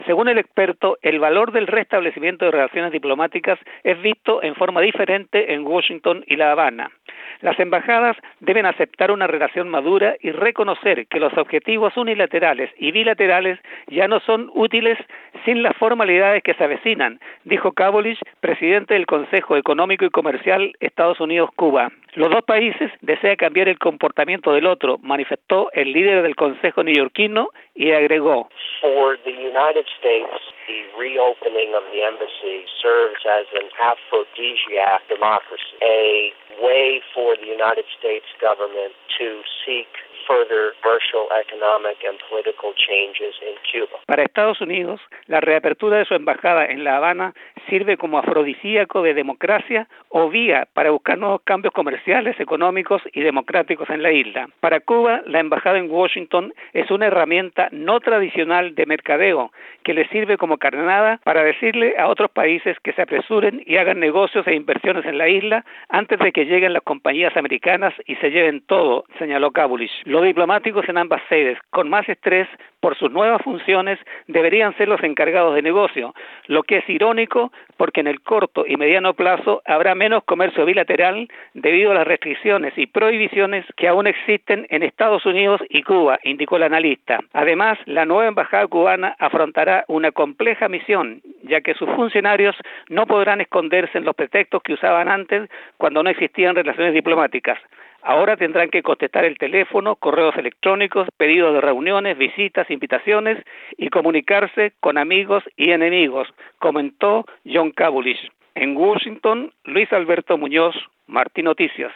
Según el experto, el valor del restablecimiento de relaciones diplomáticas es visto en forma diferente en Washington y La Habana. Las embajadas deben aceptar una relación madura y reconocer que los objetivos unilaterales y bilaterales ya no son útiles sin las formalidades que se avecinan, dijo Kabolich, presidente del Consejo Económico y Comercial Estados Unidos-Cuba. Los dos países desean cambiar el comportamiento del otro, manifestó el líder del Consejo neoyorquino y agregó: For the United States, the reopening of the embassy serves as an aphrodisiac democracy, a way for the United States government to seek further social, economic and political changes in Cuba. Para Estados Unidos, la reapertura de su embajada en La Habana sirve como afrodisíaco de democracia o vía para buscar nuevos cambios comerciales, económicos y democráticos en la isla. Para Cuba, la embajada en Washington es una herramienta no tradicional de mercadeo que le sirve como carnada para decirle a otros países que se apresuren y hagan negocios e inversiones en la isla antes de que lleguen las compañías americanas y se lleven todo, señaló Kabolich. Los diplomáticos en ambas sedes, con más estrés por sus nuevas funciones, deberían ser los encargados de negocio, lo que es irónico porque en el corto y mediano plazo habrá menos comercio bilateral debido a las restricciones y prohibiciones que aún existen en Estados Unidos y Cuba, indicó el analista. Además, la nueva embajada cubana afrontará una compleja misión, ya que sus funcionarios no podrán esconderse en los pretextos que usaban antes cuando no existían relaciones diplomáticas. Ahora tendrán que contestar el teléfono, correos electrónicos, pedidos de reuniones, visitas, invitaciones y comunicarse con amigos y enemigos, comentó John Kabolich. En Washington, Luis Alberto Muñoz, Martín Noticias.